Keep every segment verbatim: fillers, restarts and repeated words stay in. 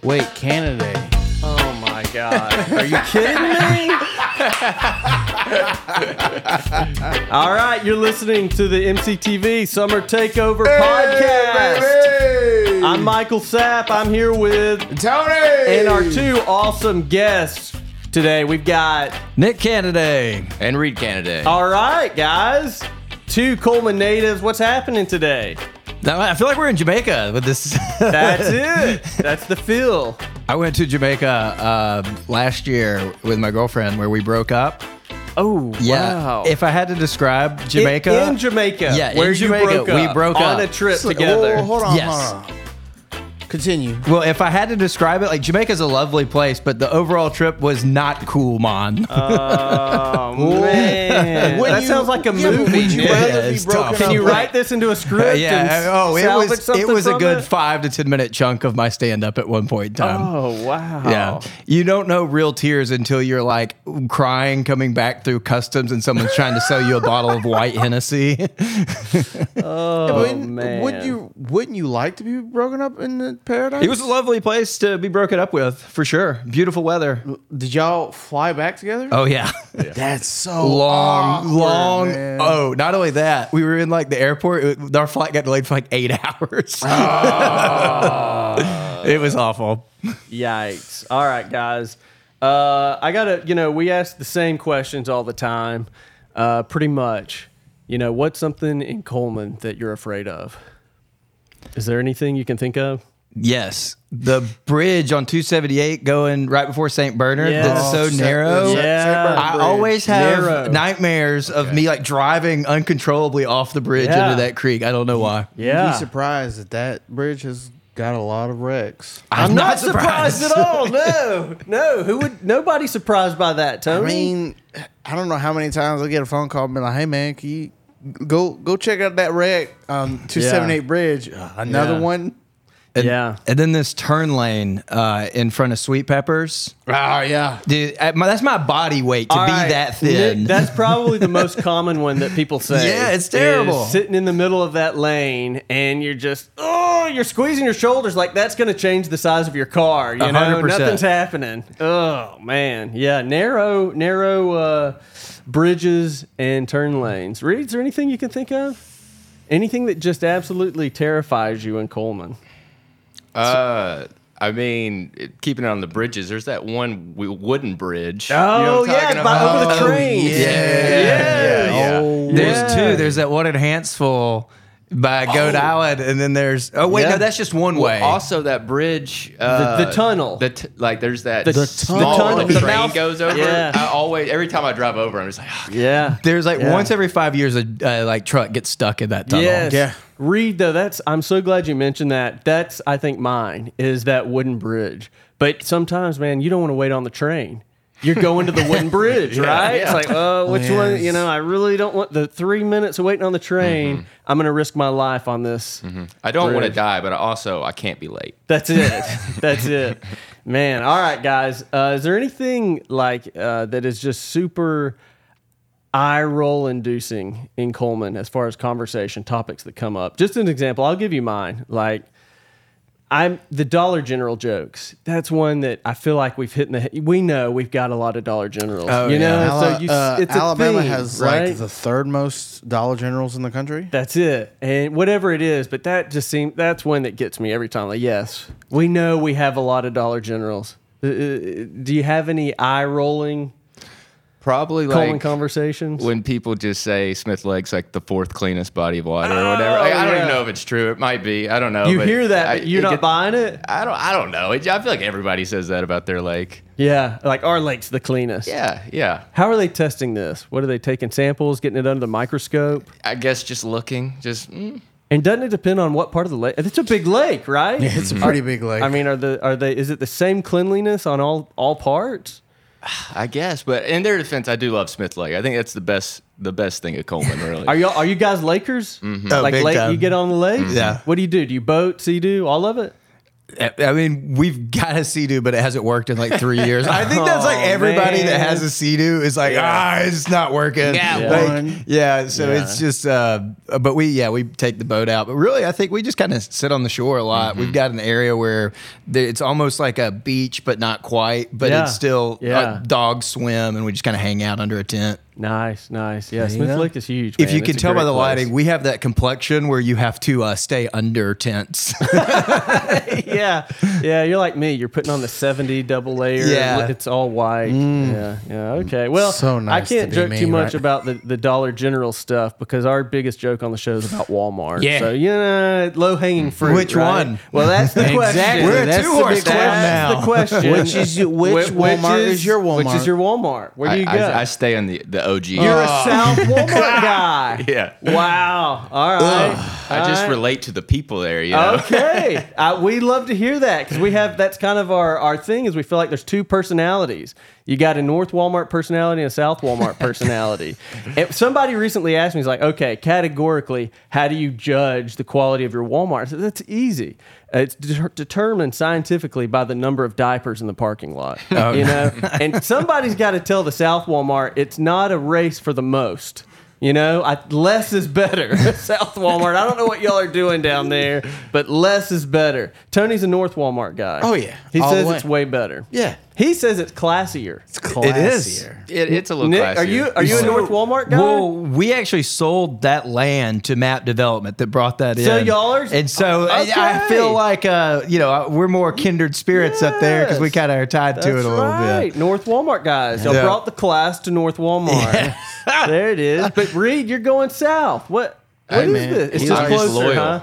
Wait, Canada. Oh my God. Are you kidding me? All right, you're listening to the M C T V Summer Takeover Podcast. Baby! I'm Michael Sapp. I'm here with Tony! and our two awesome guests today. We've got Nick Canada. And Reed Canada. All right, guys. Two Coleman natives. What's happening today? Now, I feel like we're in Jamaica with this. That's it. That's the feel. I went to Jamaica uh, last year with my girlfriend where we broke up. Oh, Yeah. wow. If I had to describe Jamaica. In, in Jamaica. Yeah, in where Jamaica, you broke we up broke on up. a trip So- together. oh, hold on, Yes. hold on. Continue. Well, if I had to describe it, like Jamaica's a lovely place, but the overall trip was not cool, man. Oh, man. Wouldn't That you- sounds like a yeah, but movie. would you Nick. rather Yeah, be it's broken tough. up? Can you with- write this into a script? yeah. and Oh, it salvage was. It something was a from good it? five to ten minute chunk of my stand up at one point in time. Oh, wow. Yeah. You don't know real tears until you're like crying coming back through customs and someone's trying to sell you a bottle of white Hennessy. Oh, Wouldn't, man. wouldn't you wouldn't you like to be broken up in the paradise? It was a lovely place to be broken up with, for sure. Beautiful weather. Did y'all fly back together? Oh, yeah. That's so long, awkward, long. man. Oh, not only that, we were in like the airport. It- our flight got delayed for like eight hours. It was awful. Yikes. All right, guys. Uh, I got to, you know, we ask the same questions all the time, uh, pretty much. You know, what's something in Coleman that you're afraid of? Is there anything you can think of? Yes. The bridge on two seventy-eight going right before Saint Bernard Yes. that's so Oh, Saint- narrow. Saint Yeah. Bernard I Bridge. always have Narrow. nightmares of me like driving uncontrollably off the bridge Yeah. into that creek. I don't know why. You'd Yeah. be surprised that that bridge has got a lot of wrecks. I'm not surprised at all. No, no. Who would? Nobody's surprised by that, Tony. I mean, I don't know how many times I get a phone call and be like, "Hey man, can you go go check out that wreck on two seventy-eight bridge? Uh, another Yeah. one." And, Yeah. And then this turn lane uh, in front of Sweet Peppers. Oh yeah. Dude, I- my, that's my body weight to All be right, that thin. Nick, that's probably the most common one that people say. Yeah, it's terrible. is sitting in the middle of that lane and you're just, oh, you're squeezing your shoulders like that's going to change the size of your car. You A know, hundred percent. nothing's happening. Oh, man. Yeah, narrow, narrow uh, bridges and turn lanes. Reed, is there anything you can think of? Anything that just absolutely terrifies you in Coleman? Uh, I mean, it- keeping it on the bridges, there's that one w- wooden bridge. Oh, You know what I'm yeah, talking by, about? over the train. yeah. yeah. yeah. Oh, There's Yeah. two. There's that one in Hanceville by Goat Island, and then there's oh wait, Yeah. no, that's just one Well, way. also, that bridge, uh, The- the tunnel. the t- like there's that The- the small tunnel, little the train mouth- goes over. Yeah. I always, every time I drive over, I'm just like, oh, Yeah. There's like Yeah. once every five years a uh, like truck gets stuck in that tunnel. Yes. Yeah. Reed, though, that's I'm so glad you mentioned that. That's I think mine is that wooden bridge. But sometimes, man, you don't want to wait on the train. You're going to the wooden bridge, right? yeah. It's like, oh, which one? Yes. You know, I really don't want the three minutes of waiting on the train. I'm going to risk my life on this. I don't want to Bridge. die, but I also I can't be late. That's it. That's it. Man. All right, guys. Uh, is there anything like uh, that is just super eye roll inducing in Coleman as far as conversation topics that come up? Just an example. I'll give you mine. Like, I'm the Dollar General jokes. That's one that I feel like we've hit in the head. We know we've got a lot of Dollar Generals. Oh, you yeah. know, Ala- so you, uh, it's a Alabama theme, has right? like the third most Dollar Generals in the country. That's it. And whatever it is, but that just seems, that's one that gets me every time. Like, yes, we know we have a lot of Dollar Generals. Uh, uh, do you have any eye rolling Probably Coleman like conversations? when people just say Smith Lake's like the fourth cleanest body of water or Oh, whatever. Like, I don't yeah. even know if it's true. It might be. I don't know. you but hear that, I, but you're it not get- buying it? I don't. I don't know. It, I feel like everybody says that about their lake. Yeah, like our lake's the cleanest. Yeah, yeah. How are they testing this? What are they taking samples, getting it under the microscope? I guess just looking, just mm, And doesn't it depend on what part of the lake? It's a big lake, right? It's a pretty big lake. I mean, are the are they? Is it the same cleanliness on all all parts? I guess. But in their defense, I do love Smith Lake. I think that's the best, the best thing at Coleman. Really. Are you are you guys Lakers? Oh, Like big lake, time. you get on the lake? Yeah. What do you do? Do you boat? Sea do all of it? I mean, we've got a Sea-Doo, but it hasn't worked in like three years. I think that's like Oh, everybody man. that has a Sea-Doo is like, ah, it's not working. Got Like, one. yeah, so Yeah. it's just, uh, but we, yeah, we take the boat out. But really, I think we just kind of sit on the shore a lot. We've got an area where there, it's almost like a beach, but not quite. But Yeah. it's still, Yeah. uh, dogs swim, and we just kind of hang out under a tent. Nice, nice. Yeah, you Smith go. Lake is huge. If man. you It's can a tell by great the place. lighting, we have that complexion where you have to uh, stay under tents. yeah, yeah. You're like me. You're putting on the seventy double layer. Yeah. It's all white. Yeah, yeah. Okay. Well, So nice I can't to be joke me, too much right? about the, the Dollar General stuff because our biggest joke on the show is about Walmart. Yeah. So you know, low hanging fruit. Which right? one? Well, that's the question. Exactly. We're a That's the two-horse big club question. now. That's the question. Which is you- which Wh- Walmart is your Which Walmart? is your Walmart? Where do I, you go? I, I stay on the, the O G. You're a South Walmart guy. Yeah. Wow. All right. I All just right. relate to the people there, you know? Okay, uh, we love to hear that because we have that's kind of our our thing is we feel like there's two personalities. You got a North Walmart personality and a South Walmart personality. And somebody recently asked me, he's like, okay, categorically, how do you judge the quality of your Walmart? I said, that's easy. Uh, It's de- determined scientifically by the number of diapers in the parking lot. You know, and somebody's got to tell the South Walmart it's not a race for the most. You know, I, less is better. South Walmart. I don't know what y'all are doing down there, but less is better. Tony's a North Walmart guy. Oh, yeah. He All the says way. it's way better. Yeah. He says it's classier. It's classier. It is. It, it's a little Nick, classier. are you are you a So- North Walmart guy? Well, we actually sold that land to Map Development that brought that So in. y'all are- and so I- Okay. I feel like uh, you know we're more kindred spirits up there because we Yes. kind of are tied to That's it a little right. bit. North Walmart guys. Y'all Yeah. brought the class to North Walmart. There it is. But Reed, you're going south. What? What Hey, is man. this? It's He's just always closer, loyal.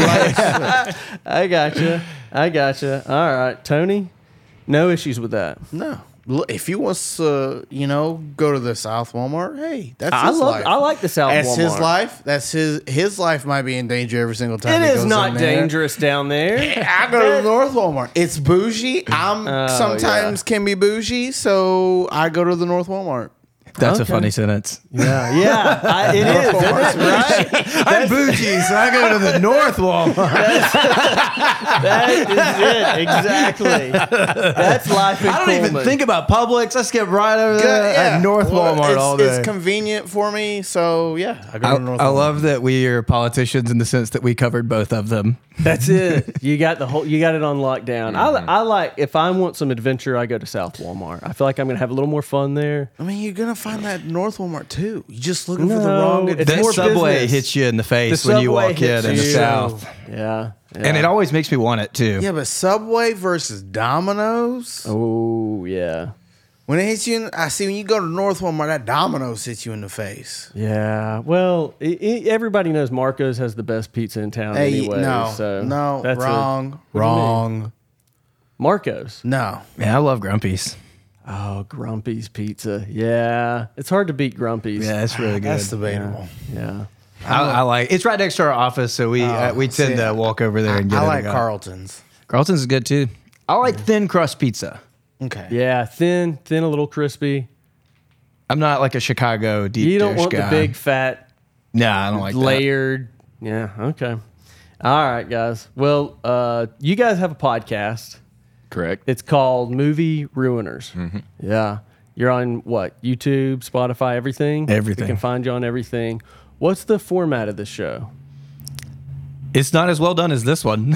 huh? I gotcha. I gotcha. All right, Tony. No issues with that. No. Look, if he wants to, you know, go to the South Walmart, hey, that's I his love. life. I like the South That's Walmart. his life. That's his his life might be in danger every single time. It he is goes not in there. dangerous down there. I go to the North Walmart. It's bougie. I'm Oh, sometimes can be bougie, so I go to the North Walmart. That's Okay. a funny sentence. Yeah, yeah, I, it is, isn't it? Right? I'm bougie, so I go to the North Walmart. That is it. Exactly. That's life in I don't even Coleman. think about Publix. I skip right over there. Yeah. At North Well, Walmart it's, all day. It's convenient for me, so yeah, I go I, to the North I Walmart. love that we are politicians in the sense that we covered both of them. That's it. You got the whole. You got it on lockdown. I, I like. If I want some adventure, I go to South Walmart. I feel like I'm gonna have a little more fun there. I mean, you're gonna find that North Walmart too. You're just looking for the No, wrong. it's That more subway business. hits you in the The face when you Subway walk in hits in the you. South. Yeah, yeah. And it always makes me want it too. Yeah, but Subway versus Domino's. Oh yeah, When it hits you, in, I see when you go to North Walmart, that Domino's hits you in the face. yeah. Well, i i everybody knows Marco's has the best pizza in town Hey, anyway. no, so no, that's a- wrong, do you wrong. Marco's. No, Man, I love Grumpy's. Oh, Grumpy's Pizza. Yeah, it's hard to beat Grumpy's. Yeah, it's really good. that's debatable. yeah. I, I like. It's right next to our office, so we uh, we tend see, to walk over there and get I it. like go. Carlton's. Carlton's is good too. I like thin crust pizza. Okay. Yeah, thin, thin, a little crispy. I'm not like a Chicago deep You don't dish want guy. the big fat Nah, I don't like that. layered. Yeah. Okay. All right, guys. Well, uh, you guys have a podcast. Correct. It's called Movie Ruiners. Yeah. You're on what? YouTube, Spotify, everything. Everything. We can find you on everything. What's the format of this show? It's not as well done as this one.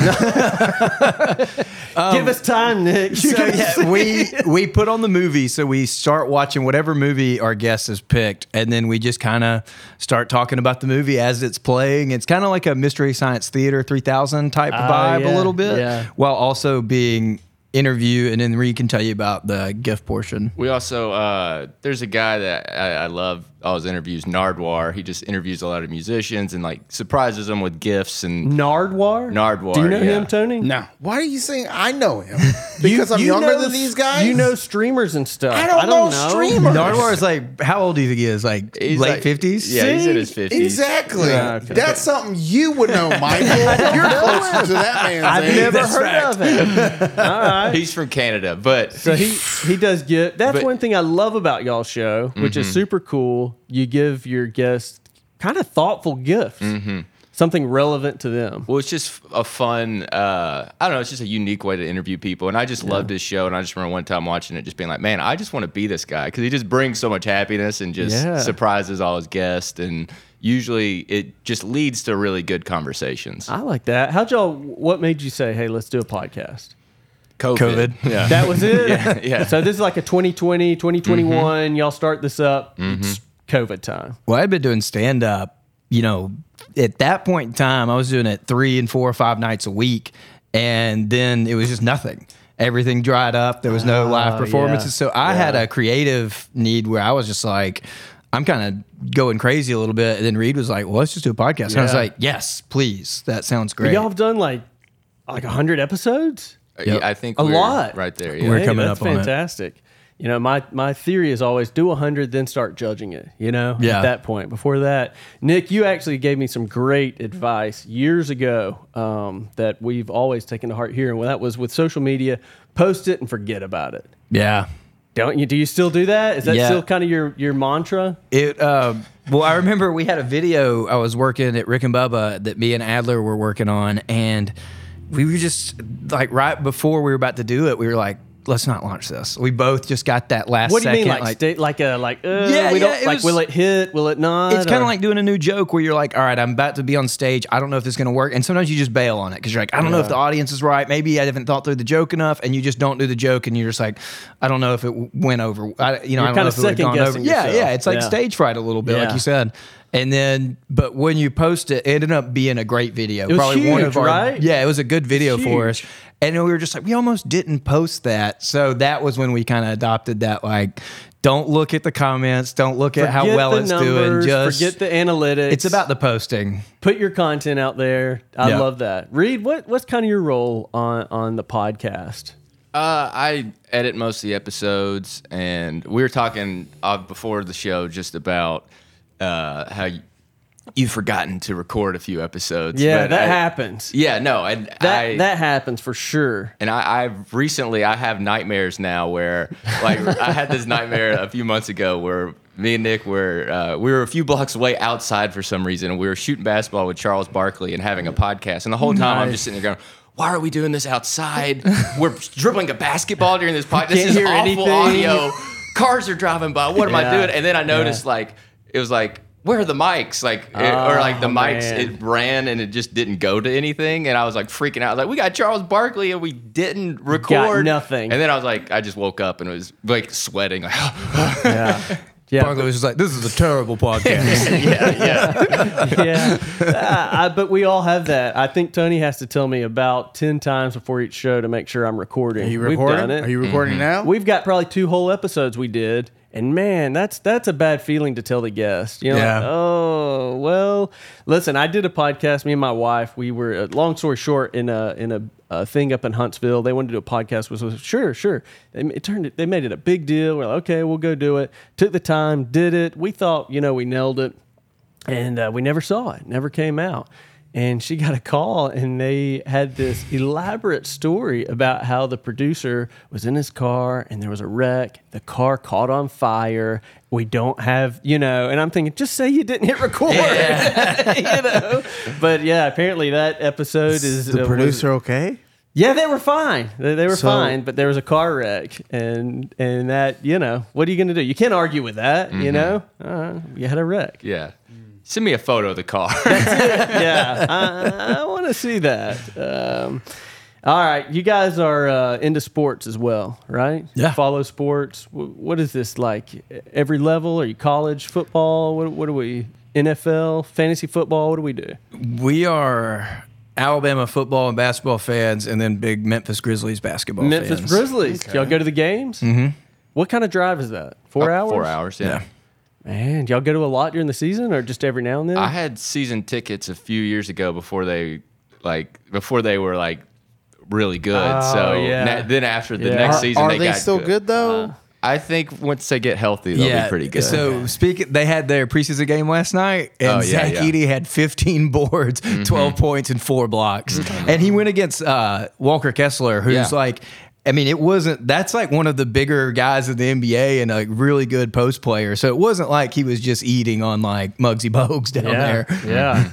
Give us time, Nick. So yeah, we we put on the movie, so we start watching whatever movie our guest has picked, and then we just kind of start talking about the movie as it's playing. It's kind of like a Mystery Science Theater three thousand type Oh, vibe yeah, a little bit, yeah. while also being interview, and then Reed can tell you about the gift portion. We also, uh, there's a guy that I, I love all his interviews, Nardwar. He just interviews a lot of musicians and like surprises them with gifts and Nardwar? Nardwar, Do you know yeah. him, Tony? No. Why are you saying I know him? Because I'm You younger know than these guys? You know streamers and stuff. I don't know streamers. Nardwar is like, how old do you think he is? Like He's late like- fifties? Yeah, he's See? in his fifties. Exactly. Yeah, okay. That's something you would know, Michael. You're closer to that man's I've age. never That's heard fact. of him. All right. He's from Canada, but So he he does give. That's But- one thing I love about y'all's show, which is super cool. You give your guests kind of thoughtful gifts. something relevant to them. Well, it's just a fun, uh, I don't know, it's just a unique way to interview people. And I just loved his show. And I just remember one time watching it just being like, man, I just want to be this guy because he just brings so much happiness and just Yeah. surprises all his guests. And usually it just leads to really good conversations. I like that. How'd y'all, what made you say, hey, let's do a podcast? COVID. COVID. Yeah. That was it? Yeah, yeah. So this is like a twenty twenty, twenty twenty-one. Mm-hmm. Y'all start this up. It's COVID time. Well, I'd been doing stand up, you know, at that point in time, I was doing it three and four or five nights a week. And then it was just nothing. Everything dried up. There was no Oh, live performances. yeah. So I Yeah. had a creative need where I was just like, I'm kind of going crazy a little bit. And then Reed was like, well, let's just do a podcast. And I was Yeah. like, yes, please. That sounds But great. y'all have done like like one hundred episodes? Yeah, I think A we're lot. right there. Yeah. We're Hey, coming that's up on it. fantastic. You know, my my theory is always do one hundred, then start judging it, you know, Yeah. at that point. Before that, Nick, you actually gave me some great advice years ago um, that we've always taken to heart here. And that was with social media, post it and forget about it. Yeah. Don't you? Do you still do that? Is that Yeah. still kind of your, your mantra? It uh, well, I remember we had a video. I was working at Rick and Bubba that me and Adler were working on, and we were just like right before we were about to do it, we were like, let's not launch this. We both just got that last What do you second. mean, like sta- like a like? Uh, Yeah, we yeah, don't it like. was- Will it hit? Will it not? It's kind Or- of like doing a new joke where you're like, all right, I'm about to be on stage. I don't know if this is going to work. And sometimes you just bail on it because you're like, I don't know if the audience is right. Maybe I haven't thought through the joke enough. And you just don't do the joke. And you're just like, I don't know if it w- went over. I, you know, You're I don't kinda know if it would have gone over. second-guessing Yeah, yourself. yeah. It's like Yeah. stage fright a little bit, Yeah. like you said. And then, but when you post it, it ended up being a great video. was Probably one huge, of our, right? Yeah, it was a good video for us. Huge. And we were just like, we almost didn't post that. So that was when we kind of adopted that, like, don't look at the comments, don't look at how Forget well the it's numbers, doing. Just forget the analytics. It's about the posting. Put your content out there. I Yeah. love that. Reed, what what's kind of your role on on the podcast? Uh, I edit most of the episodes, and we were talking uh, before the show just about uh, how you, you've forgotten to record a few episodes. Yeah, but that I- happens. Yeah, no, and That I, that happens for sure. and I, I've recently I have nightmares now where like I had this nightmare a few months ago where me and Nick were uh, we were a few blocks away outside for some reason, and we were shooting basketball with Charles Barkley and having a podcast, and the whole time I'm Nice. just sitting there going, why are we doing this outside? We're dribbling a basketball during this podcast. This Can't is hear awful anything. audio. Cars are driving by. What am I Yeah. doing? And then I noticed Yeah. like it was like, where are the mics? Like it- Oh, or like the mics, man. it ran and it just didn't go to anything. And I was like freaking out. Like we got Charles Barkley and we didn't record nothing. And then I was like, I just woke up and was like sweating. Like, Yeah. Yeah. Barkley was just like, this is a terrible podcast. yeah. Uh, I, but we all have that. I think Tony has to tell me about ten times before each show to make sure I'm recording. Are you We've recording? done it. Are you recording now? We've got probably two whole episodes we did. And man, that's that's a bad feeling to tell the guest. You know, Yeah. like, oh well. Listen, I did a podcast. Me and my wife. We were. Uh, long story short, in a in a, a thing up in Huntsville, they wanted to do a podcast. Was was sure, sure. They, it turned it. They made it a big deal. We're like, okay, we'll go do it. Took the time, did it. We thought, you know, we nailed it, and uh, we never saw it. Never came out. And she got a call, and they had this elaborate story about how the producer was in his car, and there was a wreck. The car caught on fire. We don't have, you know, and I'm thinking, just say you didn't hit record, you know. But yeah, apparently that episode is the uh, producer was- okay? yeah, they were fine. They, they were So- fine, but there was a car wreck, and and that, you know, what are you going to do? You can't argue with that, you know. Uh, you had a wreck. yeah. Send me a photo of the car. Yeah, I, I want to see that. Um, all right, you guys are uh, into sports as well, right? Yeah. Follow sports. Wh- What is this like? Every level? Are you college football? What, what do we? N F L, fantasy football? What do we do? We are Alabama football and basketball fans, and then big Memphis Grizzlies basketball Memphis fans. Grizzlies. Y'all go to the games? Mm-hmm. What kind of drive is that? Four hours? Four hours, yeah. Yeah. Man, y'all go to a lot during the season, or just every now and then? I had season tickets a few years ago before they like before they were like really good. Oh, so yeah. na- then after the Yeah. next Are, season, are they, they got still good, though? I think once they get healthy, they'll be pretty good. So speaking, they had their preseason game last night, and Oh, yeah, Zach yeah. Edey had fifteen boards, twelve points, and four blocks, and he went against uh, Walker Kessler, who's Yeah. like. I mean, it wasn't. That's like one of the bigger guys in the N B A and a really good post player. So it wasn't like he was just eating on like Muggsy Bogues down yeah, there. yeah.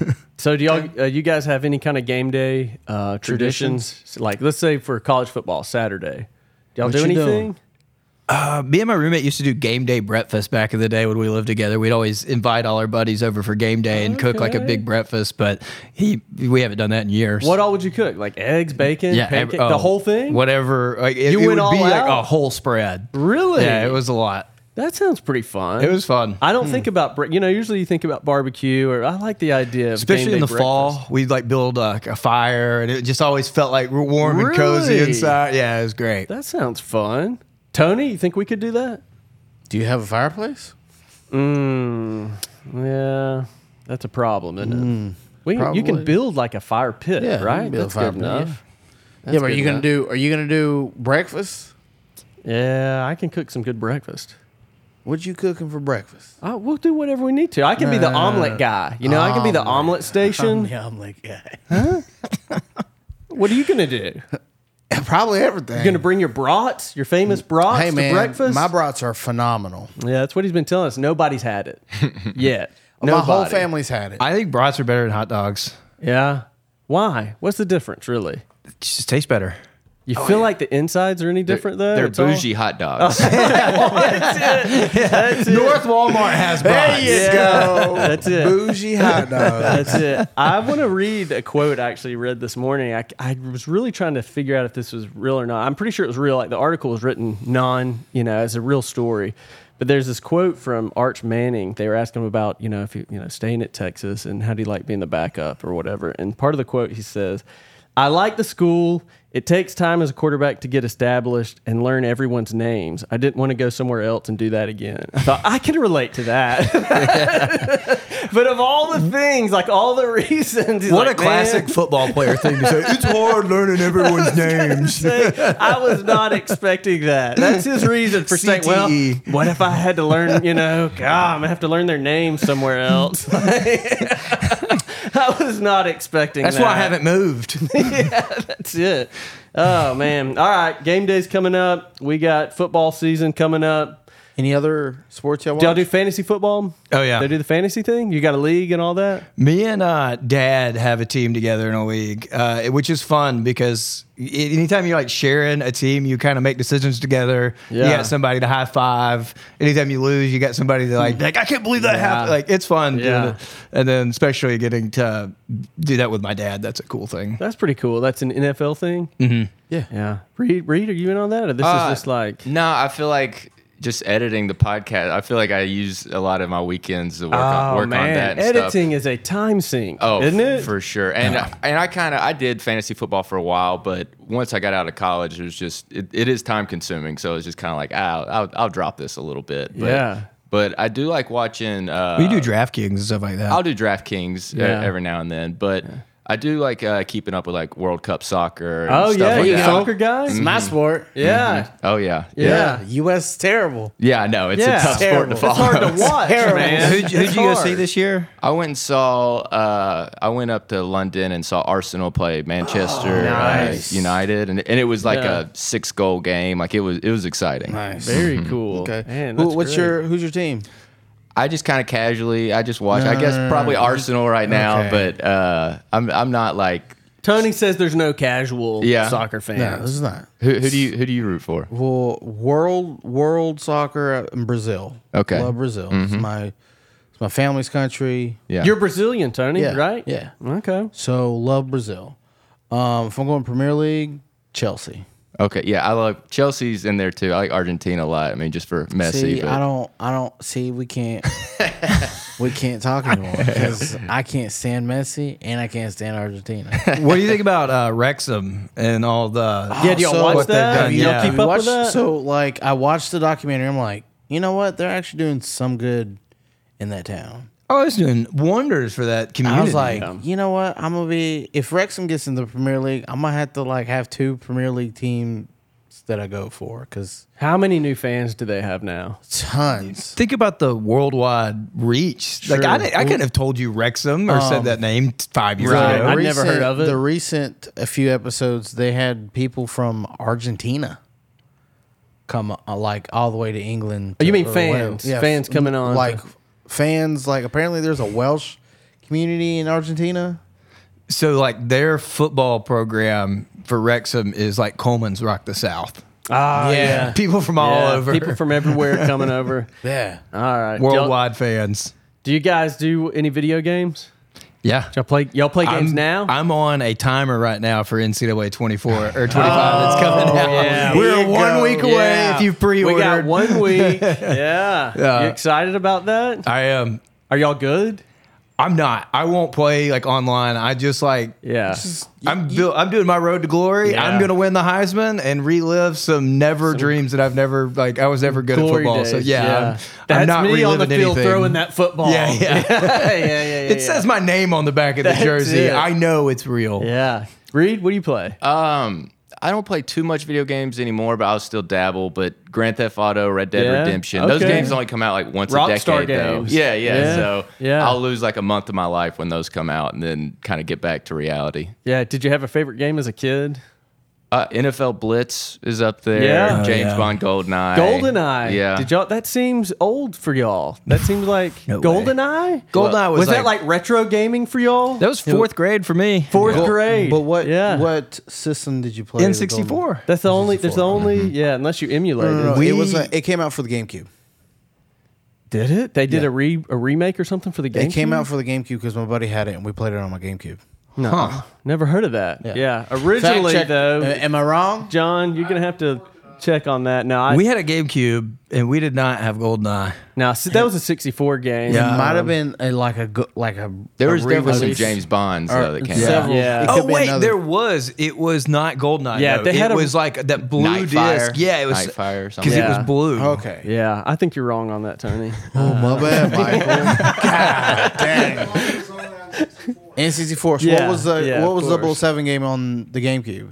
So do y'all, uh, you guys have any kind of game day uh, traditions? Traditions? Like, let's say for college football, Saturday. Do y'all What do you anything? doing? Uh, me and my roommate used to do game day breakfast back in the day when we lived together. We'd always invite all our buddies over for game day and cook like a Okay. big breakfast. But he, we haven't done that in years. What all would you cook? Like eggs, bacon, Yeah, pancake, ev- the oh, whole thing? Whatever. Like, it, You it went would be all like out? a whole spread. Really? Yeah, it was a lot. That sounds pretty fun. It was fun. I don't think about, bre- you know, usually you think about barbecue, or I like the idea of Especially game in the day fall, breakfast. we'd like build uh, like a fire, and it just always felt like we're warm and cozy Really? inside. Yeah, it was great. That sounds fun. Tony, you think we could do that? Do you have a fireplace? Mm, yeah, that's a problem, isn't it? We, you can probably. build like a fire pit, Yeah, you right? can build a That's fire good pit, enough. yeah. That's yeah, but are good you gonna enough. do? Are you gonna do breakfast? Yeah, I can cook some good breakfast. What you cooking for breakfast? Uh, we'll do whatever we need to. I can be the Uh, omelet guy. You know, I can be the omelet. omelet station. Yeah, I'm like, yeah. What are you gonna do? Probably everything. You're gonna bring your brats, your famous brats, Hey to man, breakfast? my brats are phenomenal. Yeah, that's what he's been telling us. Nobody's had it yet. My whole Nobody. family's had it. I think brats are better than hot dogs. Yeah. Why? What's the difference, really? It just tastes better. You feel like the insides are any different though? They're It's all- bougie hot dogs. That's it. North Walmart has brats. you Yeah, go. that's it. Bougie hot dog. That's it. I want to read a quote I actually read this morning. I, I was really trying to figure out if this was real or not. I'm pretty sure it was real. Like the article was written non, you know, as a real story. But there's this quote from Arch Manning. They were asking him about, you know, if you, you know, staying at Texas and how do you like being the backup or whatever. And part of the quote he says, "I like the school. It takes time as a quarterback to get established and learn everyone's names. I didn't want to go somewhere else and do that again." I thought, I can relate to that. But of all the things, like all the reasons, he's What like, a classic "Man," football player thing to say. It's hard learning everyone's names. say, I was not expecting that. That's his reason for saying, well, C T E. what if I had to learn, you know, God, I'm going to have to learn their names somewhere else. I was not expecting That's that. why I haven't moved. Yeah, that's it. Oh, man. All right. Game day's coming up. We got football season coming up. Any other sports y'all watch? Do y'all do fantasy football? Oh, yeah. They do the fantasy thing? You got a league and all that? Me and uh, Dad have a team together in a league, uh, which is fun because i- anytime you're like sharing a team, you kind of make decisions together. You Yeah. got somebody to high five. Anytime you lose, you got somebody to like, like I can't believe that Yeah. happened. Like it's fun. doing Yeah. it. And then especially getting to do that with my dad. That's a cool thing. That's pretty cool. That's an N F L thing? Mm-hmm. Yeah. Yeah. Reed, Reed, are you in on that? Or this Uh, is just like... No, I feel like just editing the podcast. I feel like I use a lot of my weekends to work on work on that. And Editing stuff. is a time sink, Oh, isn't it? for sure. And and I kind of I did fantasy football for a while, but once I got out of college, it was just it, it is time consuming. So it's just kind of like ah, I'll I'll drop this a little bit. But, Yeah. But I do like watching. Uh, We do DraftKings and stuff like that. I'll do DraftKings Yeah. uh, every now and then, but I do like uh, keeping up with like World Cup soccer. And Oh, stuff yeah. like You that. soccer guy? It's my sport. Yeah. Oh yeah, Yeah. U S is terrible. yeah. No, it's Yeah. a tough sport to Terrible. follow. It's hard to watch, Terrible. man. Who'd, who'd It's you go hard. see this year? I went and saw. Uh, I went up to London and saw Arsenal play Manchester nice. uh, United, and and it was like Yeah. a six goal game. Like it was it was exciting. Nice. Very cool. Okay. Man, Who, that's what's great. your who's your team? I just kind of casually. I just watch. I guess probably Arsenal right now, Okay. but uh, I'm I'm not like. Tony says there's no casual Yeah. soccer fans. No, this is not. Who, who do you who do you root for? Well, world world soccer in Brazil. Okay. Love Brazil. It's my it's my family's country. Yeah, You're Brazilian, Tony, Yeah, right? yeah. Okay. So love Brazil. Um, if I'm going Premier League, Chelsea. okay. Yeah, I love Chelsea's in there too. I like Argentina a lot. I mean, just for Messi. See, but I don't, I don't see. We can't, we can't talk anymore because I can't stand Messi and I can't stand Argentina. What do you think about uh, Wrexham and all the? Yeah, do y'all So watch what they've that? done, Do y'all yeah. keep up Watch- with that? So like, I watched the documentary. I'm like, you know what? They're actually doing some good in that town. Oh, it's doing wonders for that community. I was like, Yeah. you know what? I'm gonna be if Wrexham gets in the Premier League, I'm gonna have to like have two Premier League teams that I go for because How many new fans do they have now? tons. think about the worldwide reach. Like I, Sure. didn't- I couldn't have told you Wrexham or said that name t- five years Right. ago. I'd never heard of it. The recent a few episodes, they had people from Argentina come uh, like all the way to England. Oh, you to- mean or fans. Wales. Fans coming on like to- fans. Like apparently there's a Welsh community in Argentina? So like their football program for Wrexham is like Coleman's Rock the South. Oh, yeah. People from all Yeah, over. People from everywhere coming over. Yeah. All right. Worldwide fans. Do you guys do any video games? Yeah. Y'all play, y'all play games I'm, now? I'm on a timer right now for N C double A twenty-four or twenty-five that's coming out. yeah. We're There you one go. week away Yeah. if you pre-ordered. We got one week. Yeah. Yeah. You excited about that? I am. Are y'all good? I'm not. I won't play like online. I just like. Yeah. I'm built, I'm doing my road to glory. Yeah. I'm gonna win the Heisman and relive some never dreams that I've never like. I was never good at Glory football, so days, yeah, I'm, That's I'm not me reliving on the field anything. throwing that football. Yeah, yeah. yeah, yeah, yeah, yeah. It says my name on the back of the That's jersey. it. I know it's real. Yeah. Reed, what do you play? Um, I don't play too much video games anymore, but I'll still dabble. But Grand Theft Auto, Red Dead Yeah? Redemption, those Okay. games only come out like once Rockstar a decade, though. games. Yeah, yeah, Yeah. So Yeah. I'll lose like a month of my life when those come out, and then kind of get back to reality. Yeah. Did you have a favorite game as a kid? Uh, N F L Blitz is up there. Yeah. Oh, James yeah. Bond, Goldeneye. GoldenEye. Yeah. Did y'all? That seems old for y'all. That seems like No way. GoldenEye. Goldeneye was, Was like, that like retro gaming for y'all? that was fourth grade for me. Fourth But- grade. But what Yeah. what system did you play? N the sixty-four. That's the only. There's the only. Yeah. Unless you emulate Golden- No, no, it. no, We- it was. A, it came out for the GameCube. Did it? They did Yeah. a re a remake or something for the game. It came out for the GameCube because my buddy had it and we played it on my GameCube. No, Huh. never heard of that. Yeah. Yeah. Originally, Fact check. though, Uh, am I wrong? John, you're gonna have to check on that. Now, I, We had a GameCube and we did not have Goldeneye. now see, that was a sixty-four game. Yeah. It might have Um, been a, like a go- like a. There a was definitely some re-release. James Bonds Or though, that came several- out. Yeah. it could Oh be wait, another- there was. It was not Goldeneye. Yeah, though. they had it a- was like that blue Nightfire. disc. Yeah, it was Nightfire or something. because Yeah. it was blue. Okay. Yeah, I think you're wrong on that, Tony. Oh my bad, Michael. God dang. N sixty-four. So Yeah, what was the yeah, what of was course. double oh seven game on the GameCube?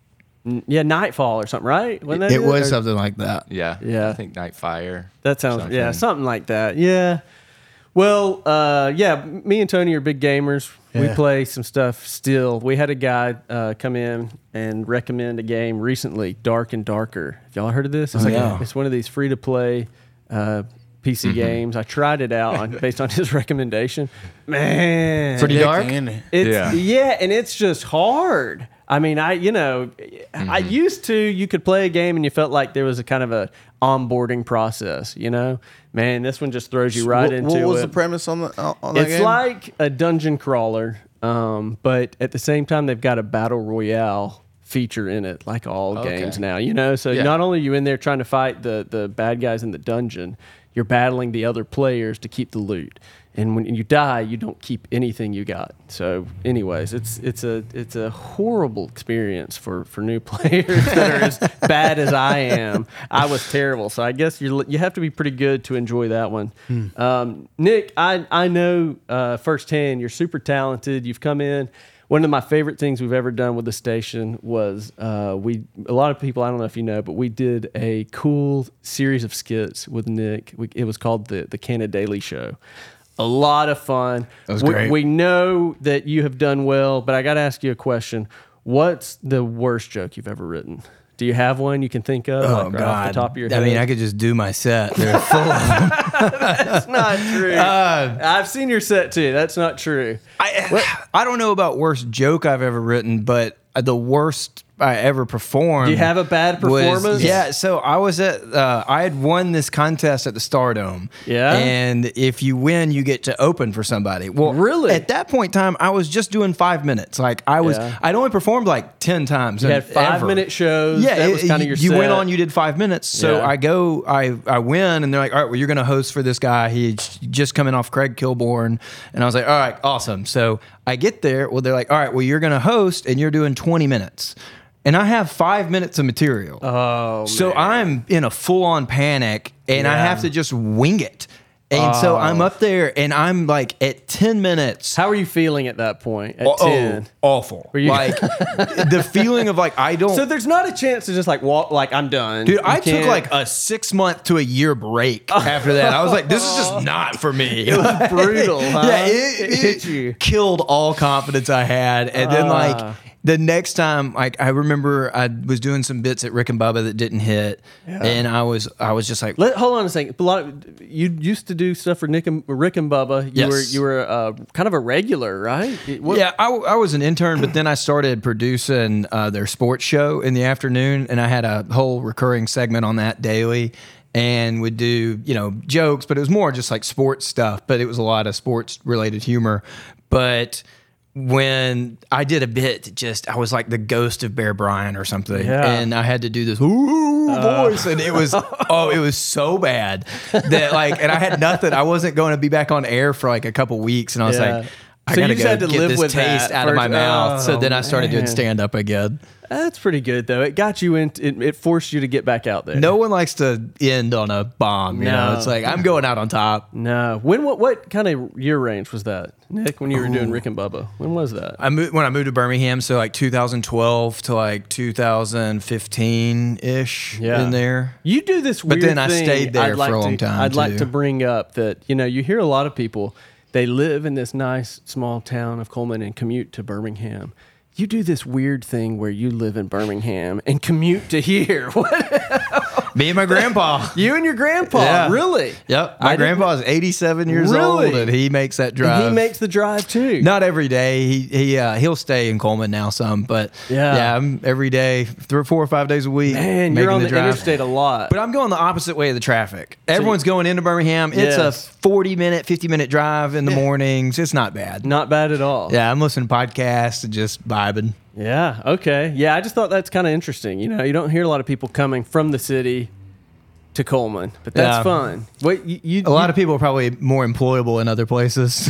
Yeah, Nightfall or something, right? Wasn't that It was Or- something like that. Yeah. Yeah. I think Nightfire. That sounds something. yeah, something like that. Yeah. Well, uh, yeah, me and Tony are big gamers. We Yeah. play some stuff still. We had a guy uh, come in and recommend a game recently, Dark and Darker. Have y'all heard of this? It's Oh, like yeah. it's one of these free to play uh, P C games. I tried it out on, based on his recommendation. Man, Pretty dark? In it. It's yeah. Yeah. and it's just hard. I mean, I you know, I used to you could play a game and you felt like there was a kind of a onboarding process. You know, man, this one just throws you right what, into what was it. the premise on the on that It's game? like a dungeon crawler, um, but at the same time they've got a battle royale feature in it, like all Okay. games now. You know, so Yeah. not only are you in there trying to fight the the bad guys in the dungeon, you're battling the other players to keep the loot. And when you die, you don't keep anything you got. So, anyways, it's it's a it's a horrible experience for, for new players that are as bad as I am. I was terrible, so I guess you you have to be pretty good to enjoy that one. Um, Nick, I I know uh, firsthand you're super talented. You've come in. One of my favorite things we've ever done with the station was uh, we. A lot of people, I don't know if you know, but we did a cool series of skits with Nick. We, it was called the the Canada Daily Show. A lot of fun. That was we, great. we know that you have done well, but I got to ask you a question. What's the worst joke you've ever written? Do you have one you can think of, Oh like right God! off the top of your head? I mean, I could just do my set. They're full of. That's not true. Uh, I've seen your set too. That's not true. I I don't know about worst joke I've ever written, but the worst I ever performed. Do you have a bad was- performance? yeah, so I was at. Uh, I had won this contest at the Stardome. Yeah? and if you win, you get to open for somebody. Well, Really? at that point in time, I was just doing five minutes. Like I was, Yeah. I'd only performed like ten times. You in- had five ever. minute shows. Yeah, that was it- kind of your you set. went on, you did five minutes. So Yeah. I go, I I win, and they're like, all right, well, you're going to host for this guy. He's just coming off Craig Kilborn. And I was like, all right, awesome. So I get there. Well, they're like, all right, well, you're going to host, and you're doing twenty minutes. And I have five minutes of material. Oh, so man. I'm in a full on panic, and I Yeah. have to just wing it. And so I'm up there, and I'm like at ten minutes. How are you feeling at that point? At Oh, ten. awful. you- Like the feeling of like, I don't. So there's not a chance to just like walk like I'm done. Dude, You I took can't- like a six month to a year break after that. I was like, this is just not for me. it was brutal. Huh? Yeah, it, It it hit you. killed all confidence I had. And then Ah. like the next time, like I remember, I was doing some bits at Rick and Bubba that didn't hit, and I was I was just like, Let, hold on a second. A lot of, you used to do stuff for Nick and, Rick and Bubba. You Yes. were you were uh, kind of a regular, right? It- what- yeah, I, I was an intern, but then I started producing uh, their sports show in the afternoon, and I had a whole recurring segment on that daily, and would do you know jokes, but it was more just like sports stuff. But it was a lot of sports related humor, but. When I did a bit, that just I was like the ghost of Bear Bryant or something, Yeah. and I had to do this ooh voice, and it was oh, it was so bad that like, and I had nothing. I wasn't going to be back on air for like a couple weeks, and I was Yeah. like, I So you gotta just go had to get live this with taste that out of my first- mouth. So Oh, then I started doing man. stand up again. That's pretty good though. It got you in. It, it forced you to get back out there. No one likes to end on a bomb. You know, No. it's like I'm going out on top. No. When? What? What kind of year range was that, Nick? When you were doing Rick and Bubba? When was that? I moved when I moved to Birmingham, so like two thousand twelve to like two thousand fifteen ish Yeah. in there. You do this But weird then I thing stayed there I'd for like a long to- time, I'd like too. to bring up that, you know, you hear a lot of people, they live in this nice small town of Coleman and commute to Birmingham. You do this weird thing where you live in Birmingham and commute to here. What? Me and my grandpa. You and your grandpa? Yeah. Really? Yep. I My didn't- grandpa is eighty-seven years Really? old, and he makes that And drive. he makes the drive too. Not every day. He he uh, he'll stay in Coleman now some, but Yeah. yeah, I'm every day, three or four or five days a week. Man, making you're on the, drive. interstate a lot. But I'm going the opposite way of the traffic. Everyone's going into Birmingham. It's Yes. a forty minute, fifty minute drive in the mornings. It's not bad. Not bad at all. Yeah, I'm listening to podcasts and just vibing. Yeah. Okay. Yeah. I just thought that's kind of interesting. You know, you don't hear a lot of people coming from the city to Coleman, but that's Yeah. fun. Wait, you, you A lot of people are probably more employable in other places.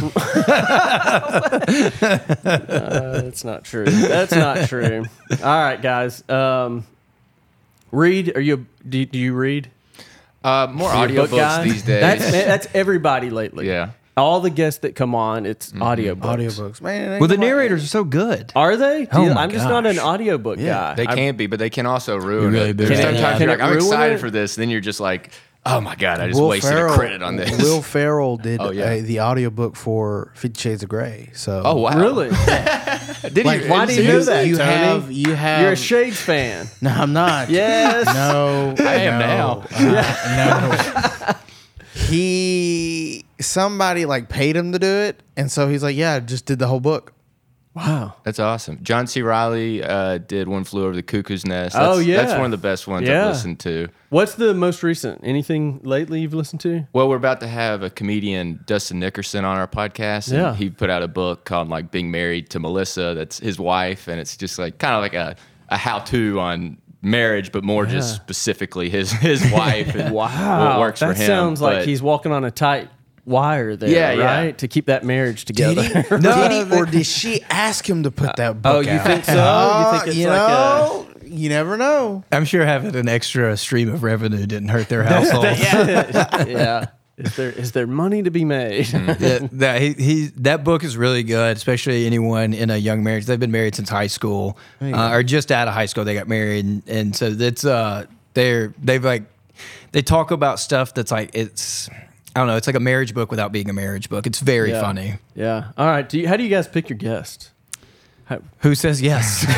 That's not true. That's not true. All right, guys. Um, read? Are you? A, do, do you read? Uh, more Are you a book audiobooks guy? these days. That's man, that's everybody lately. Yeah. All the guests that come on, it's audiobooks. Audiobooks, man. ain't Well, the nobody- narrators are so good. Are they? Do Oh you- my I'm just not an gosh. audiobook Yeah, guy. They I- can be, but they can also ruin really it. do. There's Can it- sometimes can you're it like, I'm ruin excited it? for this. Then you're just like, oh my God, I just Will wasted Ferrell, a credit on this. Will Ferrell did Oh, yeah. uh, the audiobook for Fifty Shades of Grey. So Oh, wow. Really? Did Like, he? Why do you you, know that, you Tony? have you have You're a Shades fan. No, I'm not. Yes. No, I am no, now. uh, no. He somebody like paid him to do it, and so he's like, "Yeah, I just did the whole book." Wow. That's awesome. John C. Riley uh, did One Flew Over the Cuckoo's Nest. Oh, That's, yeah. That's one of the best ones Yeah. I've listened to. What's the most recent? Anything lately you've listened to? Well, we're about to have a comedian, Dustin Nickerson, on our podcast. And Yeah. he put out a book called like Being Married to Melissa. That's his wife. And it's just like kind of like a, a how-to on marriage, but more just Yeah. specifically his, his wife and what works that for him. sounds like But- he's walking on a tight wire there, Yeah, yeah. right? To keep that marriage together. Did he, did he, or did she ask him to put that book Oh, you out? think so? You Uh, think it's you like know, you never know. I'm sure having an extra stream of revenue didn't hurt their household. yeah. yeah. Is there is there money to be made? Yeah, that he, he that book is really good, especially anyone in a young marriage. They've been married since high school, uh, or just out of high school. They got married, and, and so that's uh, they're they've like they talk about stuff that's like it's I don't know. It's like a marriage book without being a marriage book. It's very Yeah. funny. Yeah. All right. Do you, how do you guys pick your guests? How, Who says yes?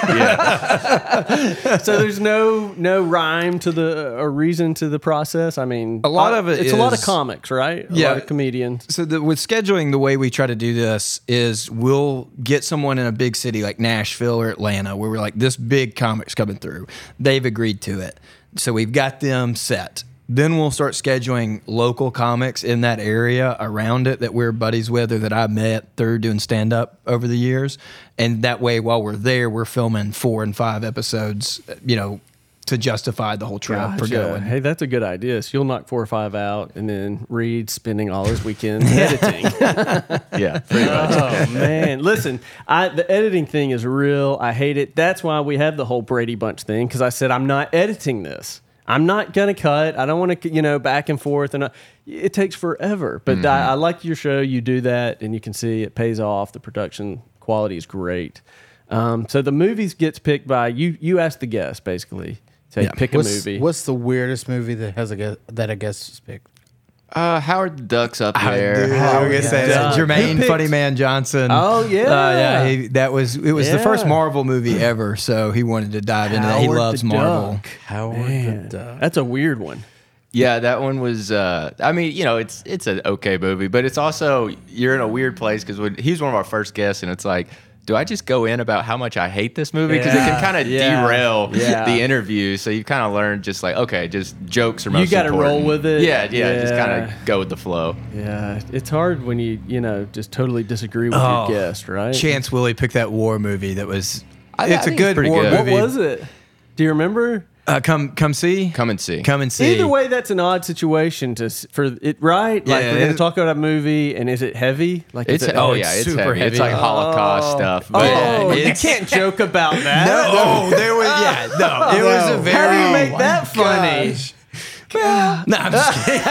so there's no no rhyme to the or reason to the process. I mean, A lot of it It's a lot of is- comics, right? A Yeah. lot of comedians. So the, with scheduling, the way we try to do this is we'll get someone in a big city like Nashville or Atlanta where we're like, this big comic's coming through. They've agreed to it. So we've got them set. Then we'll start scheduling local comics in that area around it that we're buddies with or that I met through doing stand up over the years. And that way, while we're there, we're filming four and five episodes, you know, to justify the whole trip for Gotcha. going. Hey, that's a good idea. So you'll knock four or five out, and then Reed spending all his weekends editing. yeah, pretty much. Oh man, listen, I, the editing thing is real. I hate it. That's why we have the whole Brady Bunch thing, because I said I'm not editing this. I'm not gonna cut. I don't want to, you know, back and forth, and uh, it takes forever. But I, I like your show. You do that, and you can see it pays off. The production quality is great. Um, so the movies gets picked by you. You ask the guest basically. Say Yeah. pick a What's, movie. what's the weirdest movie that has a guest, that a guest has picked? Uh, Howard the Duck's up I, there. dude, I was gonna yeah. say Duck. Jermaine Who picked- Funny Man Johnson. Oh, yeah. uh, yeah. He, that was it. Was the first Yeah. Marvel movie ever, so he wanted to dive into that. He Howard loves the Marvel. Duck. Howard Man, the Duck. that's a weird one. Yeah, that one was. Uh, I mean, you know, it's it's an okay movie, but it's also you're in a weird place because when he's one of our first guests, and it's like, do I just go in about how much I hate this movie because it Yeah, can kind of yeah, derail yeah. the interview? So you kind of learn just like, okay, just jokes are You most. gotta important. roll with it. Yeah, yeah, just kind Yeah. of go with the flow. Yeah, it's hard when you you know just totally disagree with Oh, your guest, right? Chance Willie picked that war movie that was. I- I it's a think it's good pretty war good. What movie. was it? Do you remember? Uh, come, come see. Come and see. Come and see. Either way, that's an odd situation to s- for it, right? Like Yeah, we're gonna it- talk about a movie, and is it heavy? Like is It's it, oh it's yeah, it's super heavy. It's heavy. like Holocaust Oh. stuff. But Oh, you it's- can't joke about that. No, oh, there was yeah, no, it was a No. very. How do you make Oh, that my funny? gosh. No, I'm just kidding.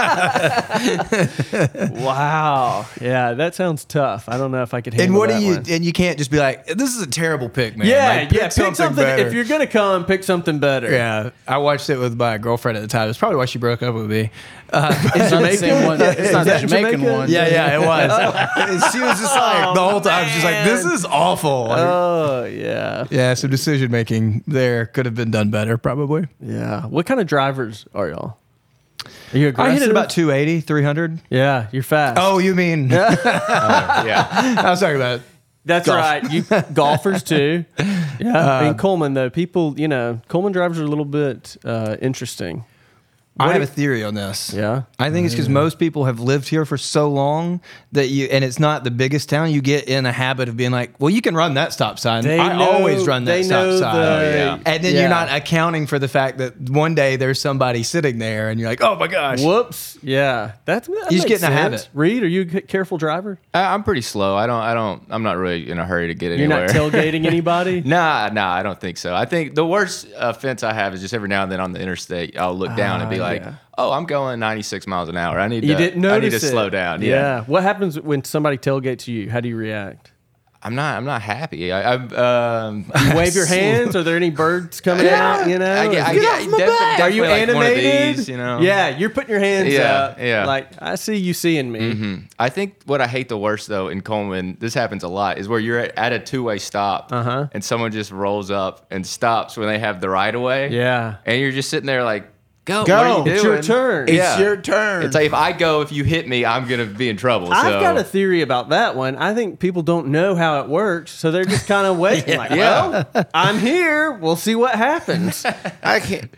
Wow. Yeah, that sounds tough. I don't know if I could handle And what that do you? one. And you can't just be like, "This is a terrible pick, man." Yeah, Like, pick yeah. Pick something. better. If you're gonna come, pick something better. Yeah, I watched it with my girlfriend at the time. It's probably why she broke up with me. Uh, It's not the same one. It's not the that Jamaican Jamaica? one. yeah, yeah, it was. she was just like the whole time. She's like, "This is awful." Oh yeah. yeah, so decision making there could have been done better, probably. Yeah. What kind of drivers are y'all? Are you I aggressive? hit it about two eighty, three hundred. Yeah, you're fast. Oh, you mean? yeah, I was talking about. that's golf. right. You golfers too. Yeah. in Coleman though, people, you know, Coleman drivers are a little bit uh, interesting. I What have do- a theory on this. Yeah. I think it's because most people have lived here for so long that you, and it's not the biggest town. You get in a habit of being like, well, you can run that stop sign. They I know- always run that they stop know sign. the- Oh, yeah. And then yeah. you're not accounting for the fact that one day there's somebody sitting there, and you're like, oh my gosh. Whoops. Yeah. That's that You just makes get in a sense. habit. Reed, are you a careful driver? I, I'm pretty slow. I don't. I don't. I'm not really in a hurry to get You're anywhere. not tailgating anybody? Nah, nah, I don't think so. I think the worst offense I have is just every now and then on the interstate, I'll look down and be Ah, like, yeah. "Oh, I'm going ninety-six miles an hour. I need You to. didn't notice I need to it. slow down." Yeah. What happens when somebody tailgates you? How do you react? I'm not. I'm not happy. I, I'm. Um, You wave your hands? Are there any birds coming out? You know, I get, I Is- get, off my defi- back. are you definitely like one of animated? these, you know. Yeah, you're putting your hands Yeah, up. yeah. Like I see you seeing me. Mhm. I think what I hate the worst though in Coleman, this happens a lot, is where you're at, at a two-way stop, Uh-huh. and someone just rolls up and stops when they have the right of way. Yeah. And you're just sitting there like, go, Go. what are you doing? It's your turn. It's Yeah. your turn. It's like if I go, if you hit me, I'm gonna be in trouble. I've so. got a theory about that one. I think people don't know how it works, so they're just kind of waiting. Like, Yeah. well, I'm here. We'll see what happens. I can't.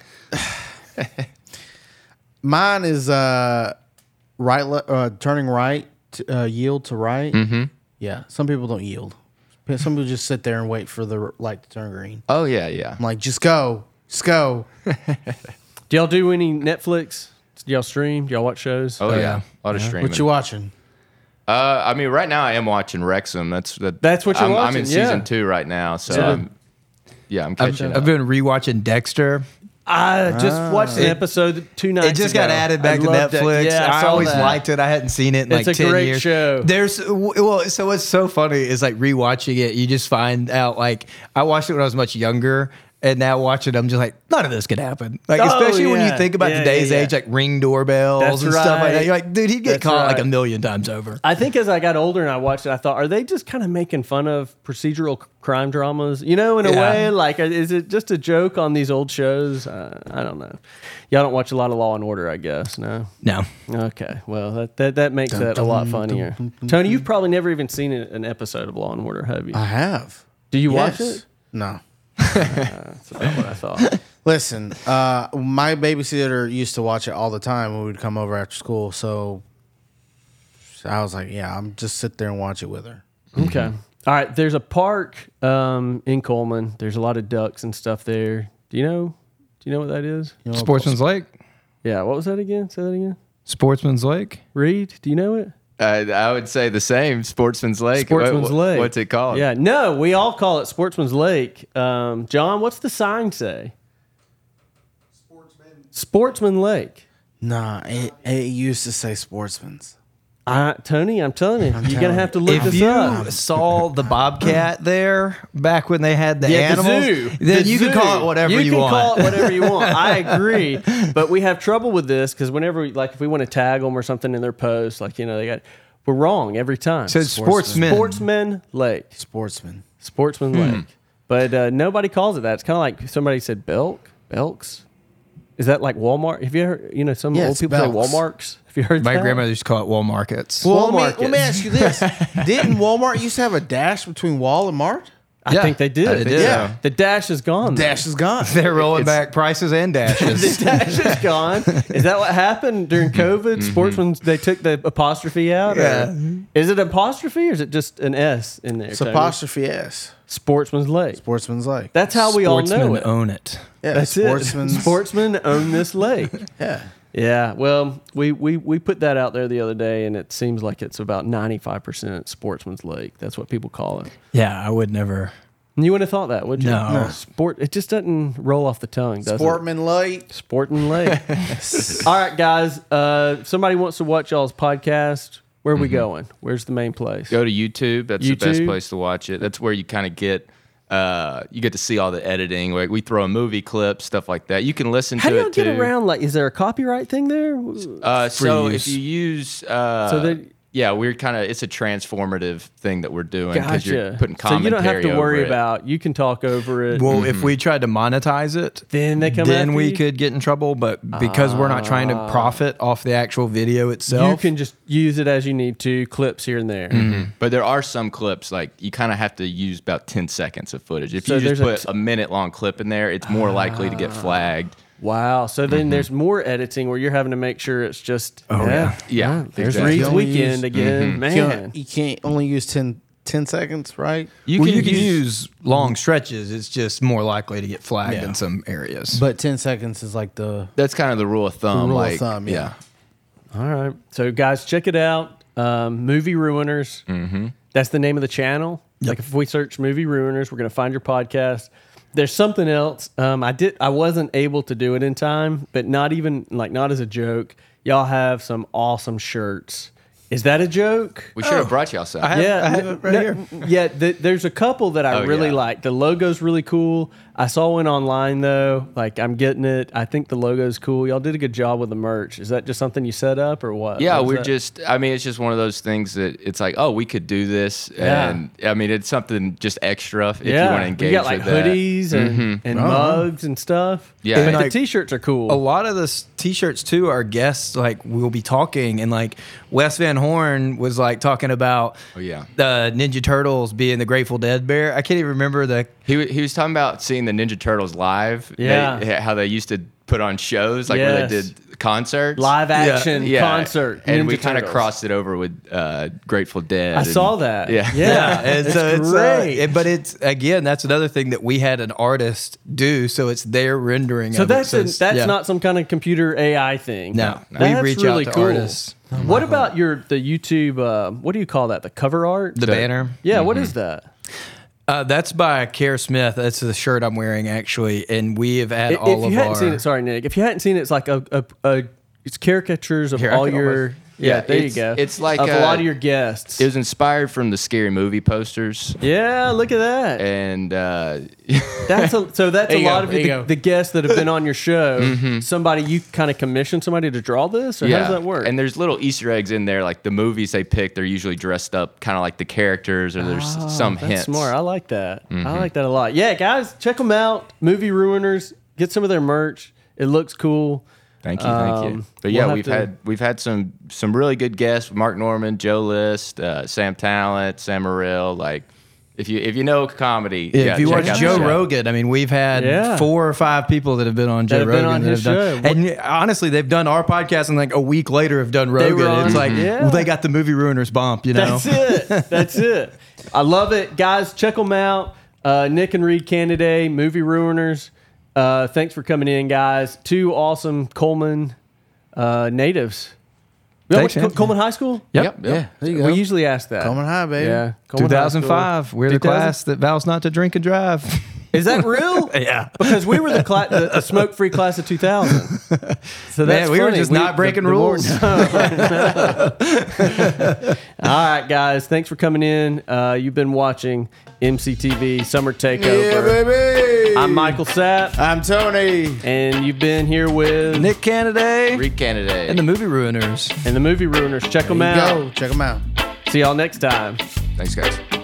Mine is uh, right, le- uh, turning right, to, uh, yield to right. Mm-hmm. Yeah, some people don't yield. Some people just sit there and wait for the light to turn green. Oh yeah, yeah. I'm like, just go, just go. Do y'all do any Netflix? Do y'all stream? Do y'all watch shows? Oh, yeah. yeah. A lot of streaming. What you watching? Uh, I mean, right now I am watching Wrexham. That's that. That's what you're I'm, I'm watching, in season yeah. two right now, so Yeah. I'm, yeah, I'm I've, catching I've up. been rewatching Dexter. I just watched an It- episode two nights It just ago. got added back I to loved it. Netflix. Yeah, I, I, saw always that. liked it. I hadn't seen it in It's like a ten great years. show. There's well, so what's so funny is like rewatching it. You just find out like I watched it when I was much younger. And now watching it, I'm just like, none of this could happen. Like, Oh, especially when you yeah. think about Yeah, today's yeah, yeah. age, like ring doorbells That's and stuff like right. that. You're like, dude, he'd get That's caught like right. a million times over. I think as I got older and I watched it, I thought, are they just kind of making fun of procedural c- crime dramas? You know, in a Yeah. way, like, is it just a joke on these old shows? Uh, I don't know. Y'all don't watch a lot of Law and Order, I guess. No. No. Okay. Well, that that, that makes Dun, that a lot dun, funnier. dun, dun, Tony, you've probably never even seen a- an episode of Law and Order, have you? I have. Do you watch Yes. it? No. That's about what I thought. Listen, uh, my babysitter used to watch it all the time when we'd come over after school. So I was like, yeah, I'm just sit there and watch it with her. Okay. All right. There's a park um, in Coleman. There's a lot of ducks and stuff there. Do you know? Do you know what that is? You know, Sportsman's Lake? Yeah. What was that again? Say that again. Sportsman's Lake? Reed, do you know it? I, I would say the same. Sportsman's Lake. Sportsman's What- Lake. What's it called? Yeah. No, we all call it Sportsman's Lake. Um, John, what's the sign say? Sportsman. Sportsman Lake. Nah, it, it used to say Sportsman's. I, Tony, I'm telling you, you're telling gonna have to look If this you up. saw the bobcat there back when they had the Yeah, the animals, zoo. then The you can zoo. call it whatever you, you can want. call it whatever you want. I agree, but we have trouble with this because whenever, we, like, if we want to tag them or something in their post, like you know, they got we're wrong every time. So it's sportsmen. Sportsman Lake, Sportsman. Sportsman Lake, but uh, nobody calls it that. It's kind of like somebody said Belk, Belks. Is that like Walmart? Have you ever, you know, some Yeah, old it's people Belks. say Walmarts? Have you heard My that? grandmother used to call it Wall Markets. Well, let Walmart me, let me is. ask you this: didn't Walmart used to have a dash between Wall and Mart? I Yeah, think they did. I think so. Yeah. The dash is gone. though. Dash is gone. They're rolling back prices and dashes. The dash is gone. Is that what happened during COVID? Sportsmen, they took the apostrophe out? or- Yeah. Is it apostrophe or is it just an S in there? It's Tony? apostrophe S. Sportsman's Lake. Sportsman's Lake. That's how we all Sportsmen know it. own it. Yeah, That's sportsman's. it. Sportsmen own this lake. Yeah. Yeah. Well, we, we, we put that out there the other day, and it seems like it's about ninety-five percent Sportsman's Lake. That's what people call it. Yeah, I would never. You wouldn't have thought that, would you? No. No. Sport. It just doesn't roll off the tongue, does it? Sportman Lake. Sporting Lake. All right, guys. Uh, if somebody wants to watch y'all's podcast, where are we going? Where's the main place? Go to YouTube. That's the best YouTube? place to watch it. That's where you kind of get uh, you get to see all the editing. Like we throw a movie clip, stuff like that. You can listen How to do y'all it get too. around? Like, is there a copyright thing there? Uh, so use. if you use, uh, So they- yeah, we're kind of it's a transformative thing that we're doing because you're Gotcha. putting So you don't have commentary to worry over it. about. You can talk over it. Well, if we tried to monetize it, then they come. then after we you? could get in trouble. But because we're not trying to profit off the actual video itself, You can just use it as you need to. Clips here and there. But there are some clips like you kind of have to use about ten seconds of footage. If So you just there's a put a, minute long clip in there, it's more likely to get flagged. Wow. So then there's more editing where you're having to make sure it's just. Oh yeah. Yeah, There's exactly. Reed's You only weekend use- again, You man. can't, you can't only use ten, ten seconds, right? You well, can you can use, use long stretches. It's just more likely to get flagged Yeah. in some areas. But ten seconds is like the that's kind of the rule of thumb. rule of like, thumb, yeah. All right. So, guys, check it out. Um, Movie Ruiners. Mm-hmm. That's the name of the channel. Like, if we search Movie Ruiners, we're going to find your podcast. There's something else. Um, I did. I wasn't able to do it in time, but not even like not as a joke. Y'all have some awesome shirts. Is that a joke? We should have brought y'all some. I have, yeah, I have it right no- here. Yeah, th- there's a couple that I Oh, really yeah. like. The logo's really cool. I saw one online though. Like I'm getting it. I think the logo's cool. Y'all did a good job with the merch. Is that just something you set up or what? Yeah, What was we're that? just, I mean, it's just one of those things that it's like, oh, we could do this. Yeah. And I mean, it's something just extra if yeah. you want to engage We got like with that. hoodies and, and mugs and stuff. Yeah. but And, the like, t-shirts are cool. A lot of the s- t-shirts too are guests. Like we'll be talking, and like Wes Van Horn was like talking about Oh, yeah. the Ninja Turtles being the Grateful Dead bear. I can't even remember the. He, wa- he was talking about seeing the Ninja Turtles live. Yeah. They- how they used to put on shows, like where they Yes. did concerts. Live action Yeah. concert. And Ninja we kind of Turtles. crossed it over with uh, Grateful Dead. I and- saw that. Yeah. Yeah. and it's so it's great. Uh, it- but it's again that's another thing that we had an artist do. So it's their rendering. So of that's it. a, it's- that's yeah. not some kind of computer A I thing. No, we That's reach out really to cool. artists. What about your the YouTube? Uh, what do you call that? The cover art? the banner. yeah. What is that? Uh, that's by Care Smith. That's the shirt I'm wearing actually, and we have had If all you of hadn't our. seen it, sorry, Nick. If you hadn't seen it, it's like a, a, a it's caricatures of Here, I all can your. almost- yeah, Yeah, there it's- you go. it's like, of a uh, lot of your guests. It was inspired from the Scary Movie posters. yeah, look at that. And uh, That's a, so. That's There a you lot go, of there the, you go. the guests that have been on your show. Somebody you kind of commissioned somebody to draw this, or how does that work? And there's little Easter eggs in there, like the movies they pick. They're usually dressed up kind of like the characters, or there's Oh, some that's hints. smart. I like that. I like that a lot. Yeah, guys, check them out. Movie Ruiners. Get some of their merch. It looks cool. Thank you, thank you. Um, But yeah, we'll have we've to- had we've had some some really good guests: Mark Norman, Joe List, uh, Sam Talent, Sam Morril. Like, if you if you know comedy, Yeah, yeah, if you check watch out the Joe show. Rogan, I mean, we've had Yeah. four or five people that have been on Joe have been Rogan on that his have done, show. and yeah, honestly, they've done our podcast, and like a week later, have done They Rogan. were on- It's like, Yeah. well, they got the movie ruiners bump, you know. That's it. That's it. I love it, guys. Check them out. Uh, Nick and Reed Candiday, Movie Ruiners. Uh, thanks for coming in, guys. Two awesome Coleman uh, natives. You Thanks, went to man. Coleman High School? Yep. Yep, Yeah, yep. there you go. We usually ask that. Coleman High, baby. Yeah. Coleman two High thousand five. School. We're the two thousand class that vows not to drink and drive. Is that real? Yeah. Because we were the, cla- the, the smoke-free class of two thousand. So that's Man, we were funny. just not breaking the- the more- rules. All right, guys. Thanks for coming in. Uh, you've been watching M C T V Summer Takeover. Yeah, baby. I'm Michael Sapp, I'm Tony. and you've been here with Nick Canada Reed Canada. and the Movie Ruiners. and the Movie Ruiners. Check them There you out. go. Check them out. See y'all next time. Thanks, guys.